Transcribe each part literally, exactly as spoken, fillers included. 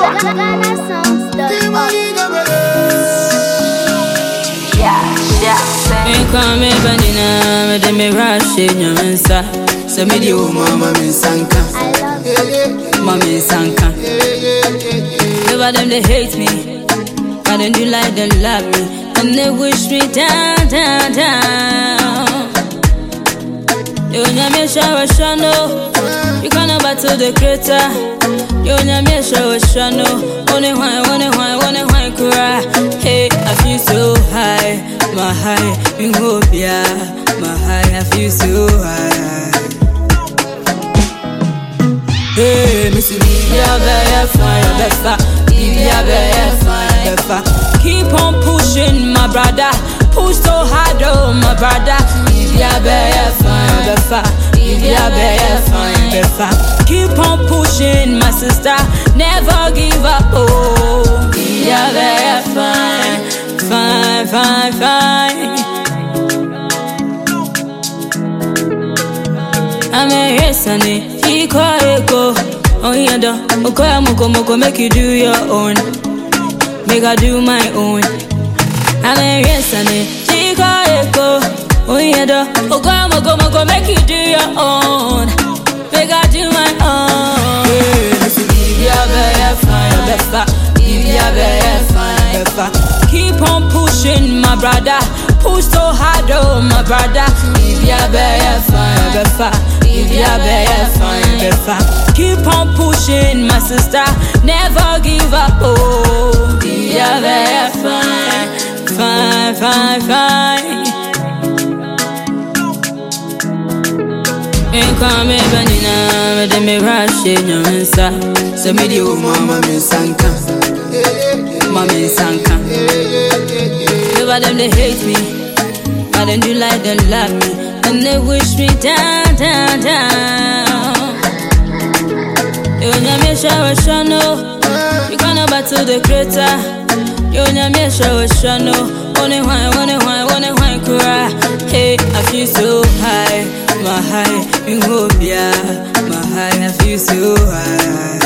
Ghana songs dot org. Me come me banana, me de me rush in your mensa. So me di o mama me sanka. I love you. Mama me sanka. Over them they hate me, but then you like they love me, and they wish me down, down, down. You nyame shower shano, you can't battle the creator. You nyame shower shano, only one, only one, only one cry. Hey, I feel so high, my high, in hope, yeah, my high, I feel so high. Hey, Missy, yeah, very fine, befa, yeah, very fine, befa. Keep on pushing, my brother. Push so hard, oh, my brother. Yeah, very fine, befa, yeah, very fine, befa. Keep on pushing, my sister. Never give up, oh. Yeah, very fine, fine, fine, fine. I'm a yes, honey. He call it go. Oh, yeah, do. Okay, moko moko, make you do your own. Make I do my own. I'm a yes, honey. He call it go. Oh, yeah, do. Okay, moko moko, make you do your own. Make I do my own. Yeah, very fine, befa. Yeah, very fine, befa. Keep on pushing, my brother. Push so hard, oh, my brother. Yeah, very fine, befa. Yeah, very fine, befa. Keep on pushing, my sister. Never give up, oh. Yeah, very fine, fine, fine, fine. Me come me banana, me de me rush in your mensa. So me di o mama me sanka, mama me sanka. Over them they hate me, but then you like they love me, and they wish me down, down, down. You nyame shower shano, you can't battle the creator. You nyame shower shano, only one, only one, only one cry. Hey, I feel so high, my high, in hope, yeah, my high, I feel so high.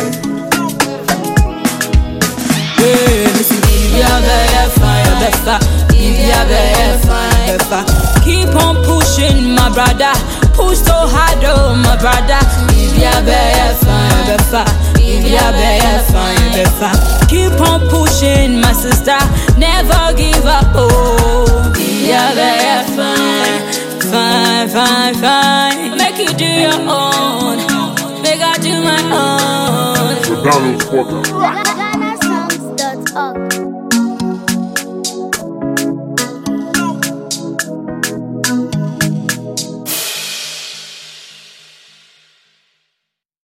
Hey, Missy, yeah, very fine, befa, yeah, very fine, befa. Keep on pushing, my brother. Push so hard, oh, my brother. Yeah, very fine, befa, yeah, very fine, befa. Keep on pushing, my sister. Never give up, oh. Yeah, very fine, fine, fine, fine. Make you do your own. Make I do my own. Ghana songs dot org.